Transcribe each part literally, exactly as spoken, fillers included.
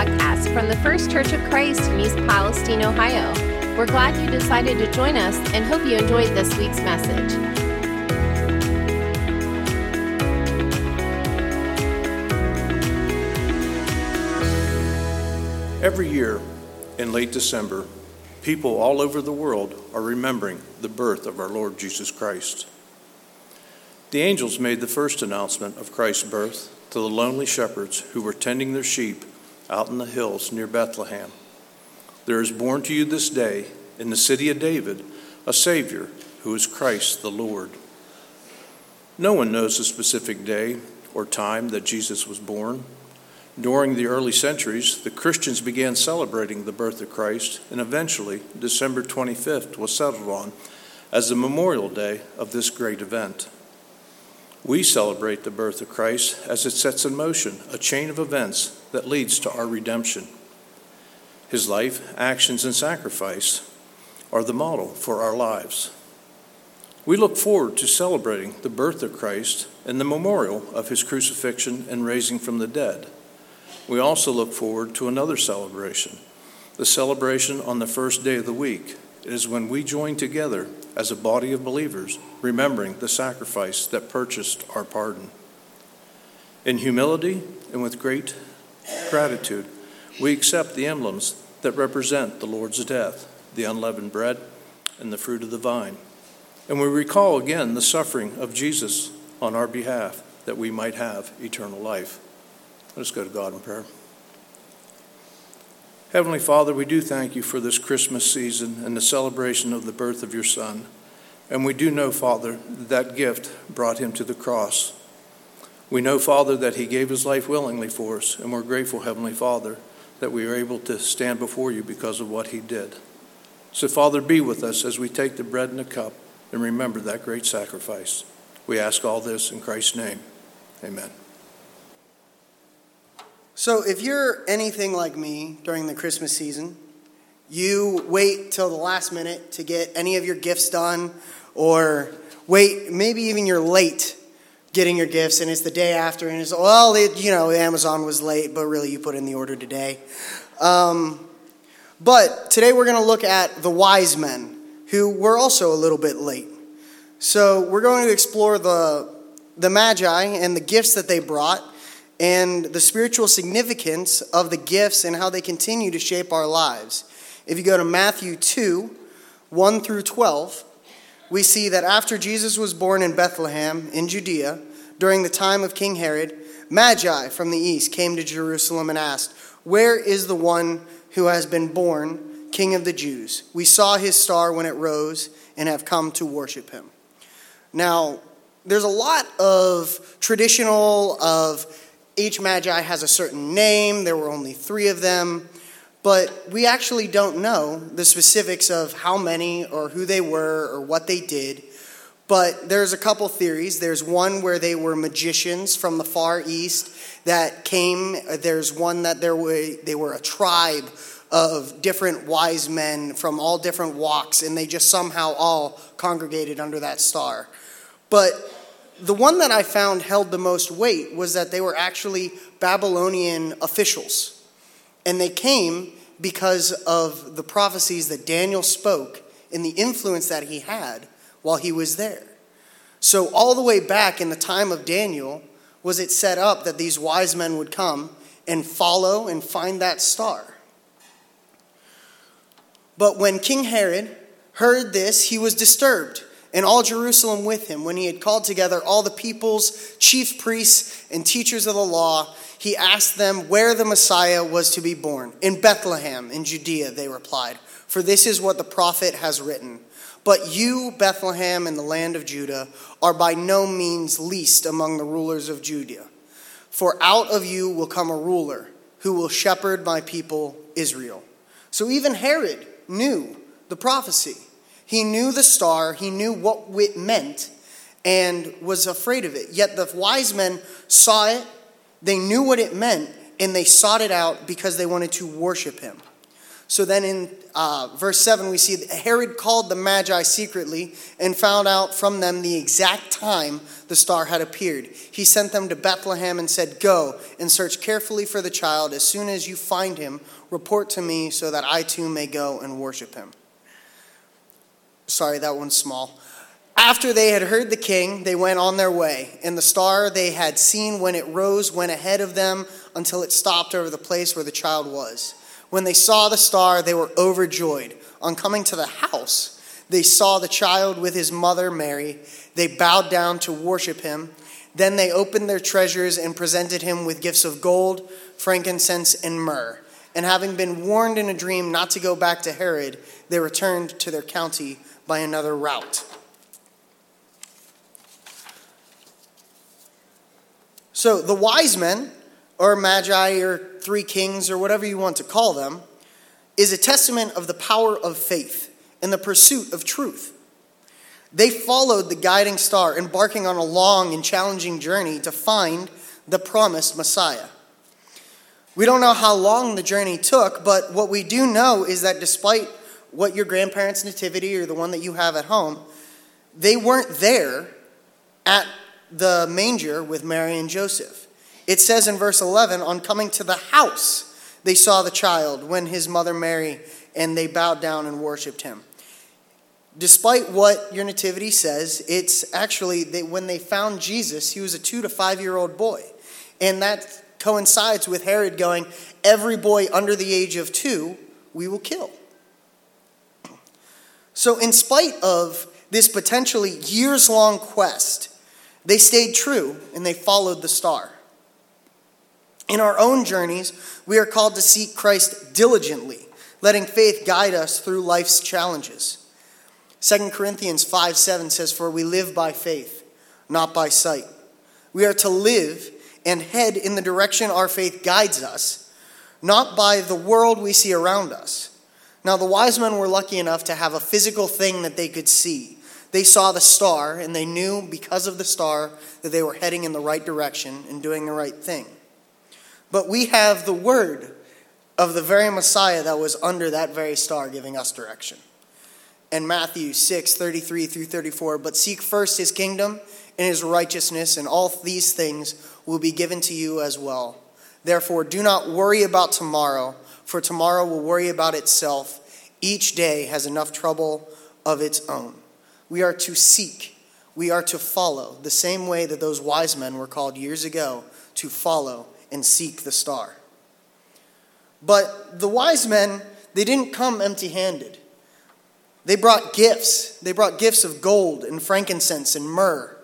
podcast from the First Church of Christ in East Palestine, Ohio. We're glad you decided to join us and hope you enjoyed this week's message. Every year in late December, people all over the world are remembering the birth of our Lord Jesus Christ. The angels made the first announcement of Christ's birth to the lonely shepherds who were tending their sheep out in the hills near Bethlehem. There is born to you this day in the city of David a Savior who is Christ the Lord. No one knows the specific day or time that Jesus was born. During the early centuries, the Christians began celebrating the birth of Christ, and eventually December twenty-fifth was settled on as the memorial day of this great event. We celebrate the birth of Christ as it sets in motion a chain of events that leads to our redemption. His life, actions, and sacrifice are the model for our lives. We look forward to celebrating the birth of Christ and the memorial of his crucifixion and raising from the dead. We also look forward to another celebration, the celebration on the first day of the week. It is when we join together as a body of believers, remembering the sacrifice that purchased our pardon. In humility and with great gratitude, we accept the emblems that represent the Lord's death, the unleavened bread and the fruit of the vine. And we recall again the suffering of Jesus on our behalf that we might have eternal life. Let's go to God in prayer. Heavenly Father, we do thank you for this Christmas season and the celebration of the birth of your Son. And we do know, Father, that gift brought him to the cross. We know, Father, that he gave his life willingly for us, and we're grateful, Heavenly Father, that we are able to stand before you because of what he did. So, Father, be with us as we take the bread and the cup and remember that great sacrifice. We ask all this in Christ's name. Amen. So if you're anything like me during the Christmas season, you wait till the last minute to get any of your gifts done, or wait, maybe even you're late getting your gifts and it's the day after and it's, well, it, you know, Amazon was late, but really you put in the order today. Um, but today we're going to look at the wise men who were also a little bit late. So we're going to explore the the Magi and the gifts that they brought, and the spiritual significance of the gifts and how they continue to shape our lives. If you go to Matthew two, one through twelve, we see that after Jesus was born in Bethlehem in Judea, during the time of King Herod, Magi from the east came to Jerusalem and asked, "Where is the one who has been born King of the Jews? We saw his star when it rose and have come to worship him." Now, there's a lot of traditional of each Magi has a certain name. There were only three of them. But we actually don't know the specifics of how many or who they were or what they did. But there's a couple theories. There's one where they were magicians from the Far East that came. There's one that there were, they were a tribe of different wise men from all different walks, and they just somehow all congregated under that star. But the one that I found held the most weight was that they were actually Babylonian officials. And they came because of the prophecies that Daniel spoke and the influence that he had while he was there. So all the way back in the time of Daniel was it set up that these wise men would come and follow and find that star. But when King Herod heard this, he was disturbed, and all Jerusalem with him. When he had called together all the peoples, chief priests, and teachers of the law, he asked them where the Messiah was to be born. "In Bethlehem, in Judea," they replied, "for this is what the prophet has written. But you, Bethlehem, in the land of Judah, are by no means least among the rulers of Judah. For out of you will come a ruler who will shepherd my people Israel." So even Herod knew the prophecy. He knew the star, he knew what it meant, and was afraid of it. Yet the wise men saw it, they knew what it meant, and they sought it out because they wanted to worship him. So then in uh, verse seven, we see that Herod called the Magi secretly and found out from them the exact time the star had appeared. He sent them to Bethlehem and said, "Go and search carefully for the child. As soon as you find him, report to me so that I too may go and worship him." Sorry, that one's small. After they had heard the king, they went on their way, and the star they had seen when it rose went ahead of them until it stopped over the place where the child was. When they saw the star, they were overjoyed. On coming to the house, they saw the child with his mother Mary. They bowed down to worship him. Then they opened their treasures and presented him with gifts of gold, frankincense, and myrrh. And having been warned in a dream not to go back to Herod, they returned to their county by another route. So the wise men, or magi, or three kings, or whatever you want to call them, is a testament of the power of faith and the pursuit of truth. They followed the guiding star, embarking on a long and challenging journey to find the promised Messiah. We don't know how long the journey took, but what we do know is that despite what your grandparents' nativity or the one that you have at home, they weren't there at the manger with Mary and Joseph. It says in verse eleven, on coming to the house, they saw the child when his mother Mary, and they bowed down and worshiped him. Despite what your nativity says, it's actually they, when they found Jesus, he was a two to five year old boy. And that coincides with Herod going, every boy under the age of two, we will kill. So in spite of this potentially years-long quest, they stayed true and they followed the star. In our own journeys, we are called to seek Christ diligently, letting faith guide us through life's challenges. Second Corinthians five seven says, "For we live by faith, not by sight." We are to live and head in the direction our faith guides us, not by the world we see around us. Now, the wise men were lucky enough to have a physical thing that they could see. They saw the star, and they knew because of the star that they were heading in the right direction and doing the right thing. But we have the word of the very Messiah that was under that very star giving us direction. In Matthew six thirty-three through thirty-four, "But seek first his kingdom and his righteousness, and all these things will be given to you as well. Therefore, do not worry about tomorrow, for tomorrow will worry about itself. Each day has enough trouble of its own." We are to seek. We are to follow the same way that those wise men were called years ago to follow and seek the star. But the wise men, they didn't come empty-handed. They brought gifts. They brought gifts of gold and frankincense and myrrh.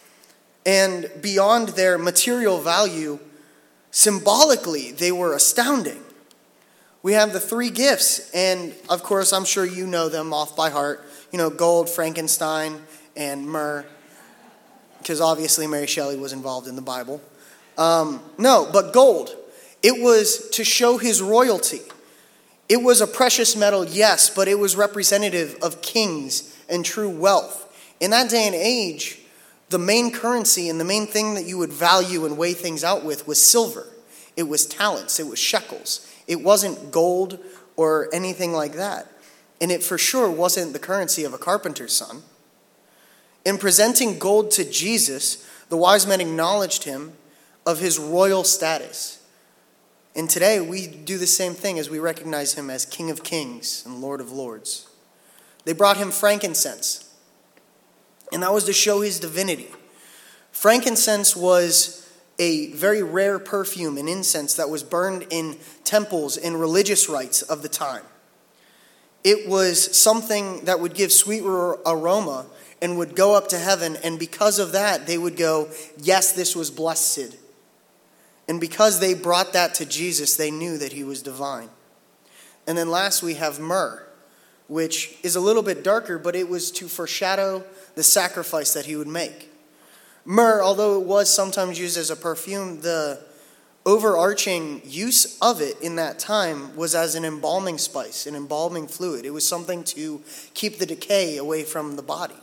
And beyond their material value, symbolically, they were astounding. We have the three gifts, and of course, I'm sure you know them off by heart. You know, gold, Frankenstein, and myrrh, because obviously Mary Shelley was involved in the Bible. Um, no, but gold. It was to show his royalty. It was a precious metal, yes, but it was representative of kings and true wealth. In that day and age, the main currency and the main thing that you would value and weigh things out with was silver. It was talents. It was shekels. It wasn't gold or anything like that. And it for sure wasn't the currency of a carpenter's son. In presenting gold to Jesus, the wise men acknowledged him of his royal status. And today we do the same thing as we recognize him as King of Kings and Lord of Lords. They brought him frankincense, and that was to show his divinity. Frankincense was a very rare perfume and incense that was burned in temples and religious rites of the time. It was something that would give sweet aroma and would go up to heaven, and because of that, they would go, yes, this was blessed. And because they brought that to Jesus, they knew that he was divine. And then last we have myrrh, which is a little bit darker, but it was to foreshadow the sacrifice that he would make. Myrrh, although it was sometimes used as a perfume, the overarching use of it in that time was as an embalming spice, an embalming fluid. It was something to keep the decay away from the body.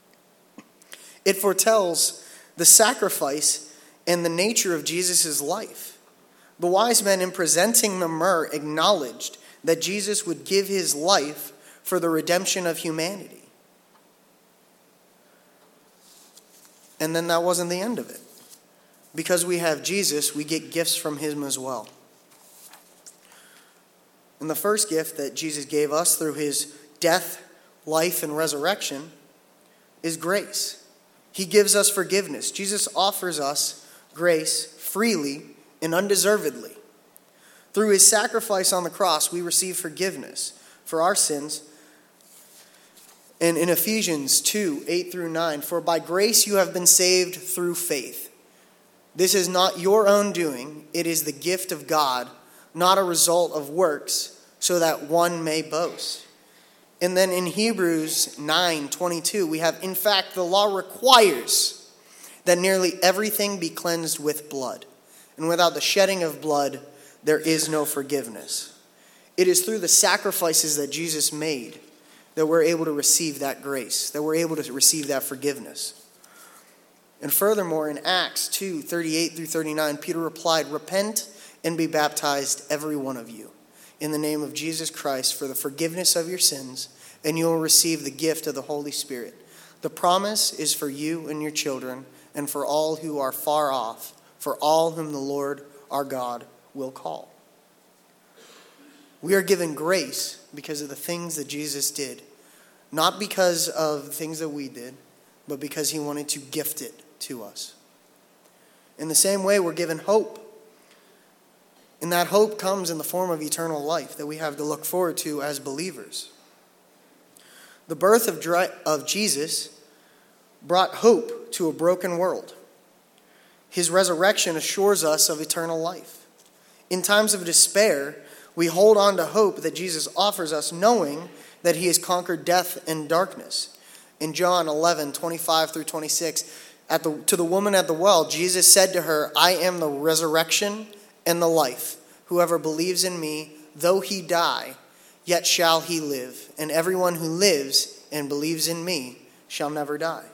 It foretells the sacrifice and the nature of Jesus' life. The wise men, in presenting the myrrh, acknowledged that Jesus would give his life for the redemption of humanity. And then that wasn't the end of it. Because we have Jesus, we get gifts from him as well. And the first gift that Jesus gave us through his death, life, and resurrection is grace. He gives us forgiveness. Jesus offers us grace freely and undeservedly. Through his sacrifice on the cross, we receive forgiveness for our sins. And in Ephesians two, eight through nine, for by grace you have been saved through faith. This is not your own doing, it is the gift of God, not a result of works, so that one may boast. And then in Hebrews nine twenty-two, we have, in fact, the law requires that nearly everything be cleansed with blood. And without the shedding of blood, there is no forgiveness. It is through the sacrifices that Jesus made that we're able to receive that grace, that we're able to receive that forgiveness. And furthermore, in Acts two, thirty-eight through thirty-nine, Peter replied, repent and be baptized, every one of you, in the name of Jesus Christ for the forgiveness of your sins, and you will receive the gift of the Holy Spirit. The promise is for you and your children, and for all who are far off, for all whom the Lord our God will call. We are given grace because of the things that Jesus did. Not because of the things that we did, but because he wanted to gift it to us. In the same way, we're given hope. And that hope comes in the form of eternal life that we have to look forward to as believers. The birth of, dry, of Jesus brought hope to a broken world. His resurrection assures us of eternal life. In times of despair, we hold on to hope that Jesus offers us, knowing that he has conquered death and darkness. In John eleven, twenty-five through twenty-six, at the, to the woman at the well, Jesus said to her, I am the resurrection and the life. Whoever believes in me, though he die, yet shall he live. And everyone who lives and believes in me shall never die.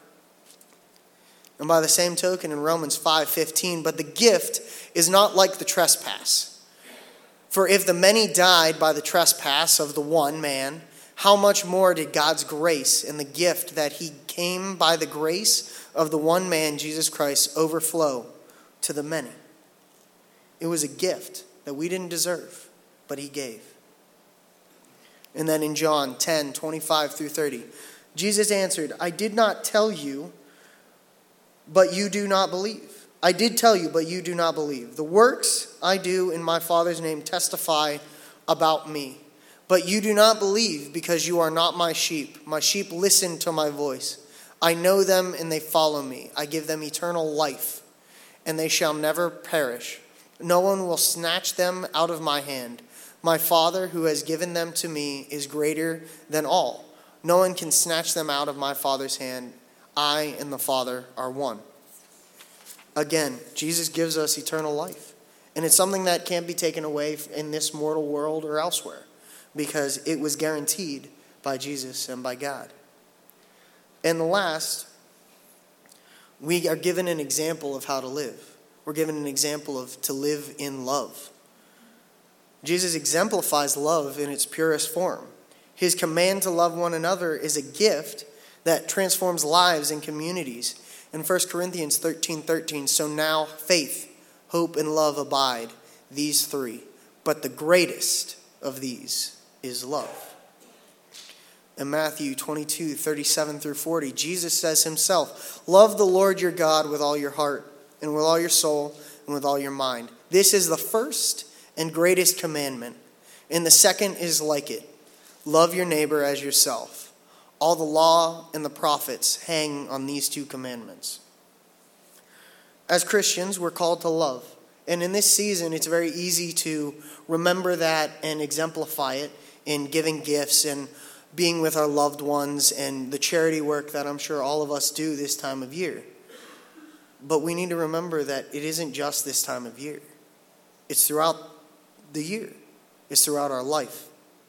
And by the same token, in Romans five fifteen, but the gift is not like the trespass. For if the many died by the trespass of the one man, how much more did God's grace and the gift that he came by the grace of the one man, Jesus Christ, overflow to the many? It was a gift that we didn't deserve, but he gave. And then in John ten, twenty-five through thirty, Jesus answered, I did not tell you, but you do not believe. I did tell you, but you do not believe. The works I do in my Father's name testify about me. But you do not believe because you are not my sheep. My sheep listen to my voice. I know them and they follow me. I give them eternal life, and they shall never perish. No one will snatch them out of my hand. My Father who has given them to me is greater than all. No one can snatch them out of my Father's hand. I and the Father are one. Again, Jesus gives us eternal life. And it's something that can't be taken away in this mortal world or elsewhere, because it was guaranteed by Jesus and by God. And the last, we are given an example of how to live. We're given an example of to live in love. Jesus exemplifies love in its purest form. His command to love one another is a gift that transforms lives and communities. In First Corinthians thirteen thirteen, so now faith, hope, and love abide, these three. But the greatest of these is love. In Matthew twenty-two, thirty-seven through forty, Jesus says himself, love the Lord your God with all your heart, and with all your soul, and with all your mind. This is the first and greatest commandment. And the second is like it. Love your neighbor as yourself. All the law and the prophets hang on these two commandments. As Christians, we're called to love. And in this season, it's very easy to remember that and exemplify it in giving gifts and being with our loved ones and the charity work that I'm sure all of us do this time of year. But we need to remember that it isn't just this time of year. It's throughout the year. It's throughout our life.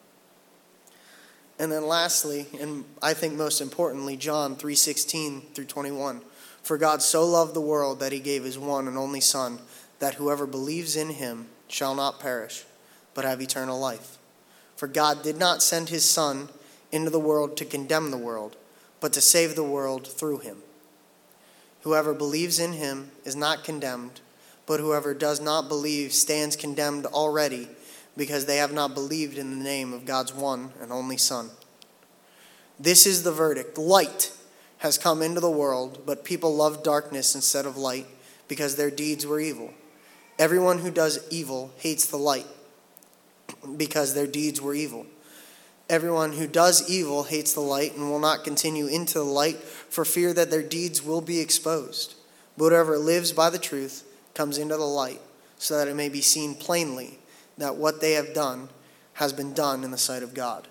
And then lastly, and I think most importantly, John three sixteen through twenty-one. For God so loved the world that he gave his one and only Son, that whoever believes in him shall not perish, but have eternal life. For God did not send his Son into the world to condemn the world, but to save the world through him. Whoever believes in him is not condemned, but whoever does not believe stands condemned already, because they have not believed in the name of God's one and only Son. This is the verdict. Light has come into the world, but people love darkness instead of light, because their deeds were evil. Everyone who does evil hates the light, because their deeds were evil. Everyone who does evil hates the light and will not continue into the light for fear that their deeds will be exposed. But whoever lives by the truth comes into the light, so that it may be seen plainly that what they have done has been done in the sight of God.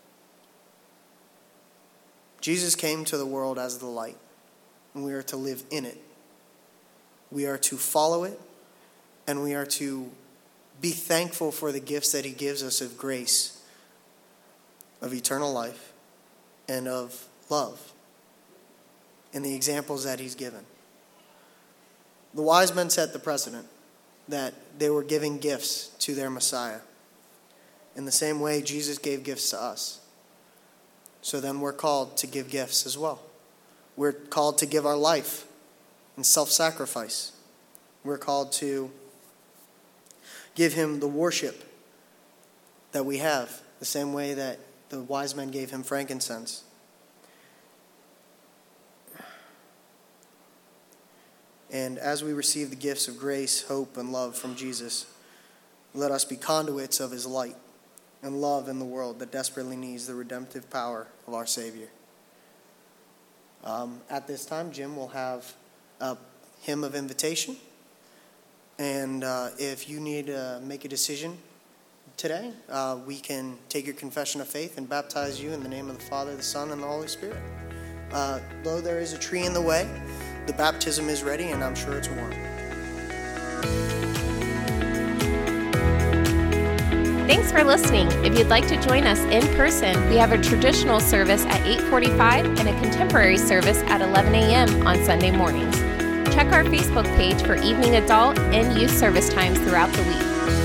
Jesus came to the world as the light, and we are to live in it. We are to follow it, and we are to be thankful for the gifts that he gives us of grace, of eternal life, and of love, and the examples that he's given. The wise men set the precedent that they were giving gifts to their Messiah. In the same way, Jesus gave gifts to us. So then we're called to give gifts as well. We're called to give our life in self-sacrifice. We're called to give him the worship that we have, the same way that the wise men gave him frankincense. And as we receive the gifts of grace, hope, and love from Jesus, let us be conduits of his light and love in the world that desperately needs the redemptive power of our Savior. Um, at this time, Jim will have a hymn of invitation. And uh, if you need to make a decision today, uh, we can take your confession of faith and baptize you in the name of the Father, the Son, and the Holy Spirit. Uh, though there is a tree in the way, the baptism is ready, and I'm sure it's warm. Thanks for listening. If you'd like to join us in person, we have a traditional service at eight forty-five and a contemporary service at eleven a.m. on Sunday mornings. Check our Facebook page for evening adult and youth service times throughout the week.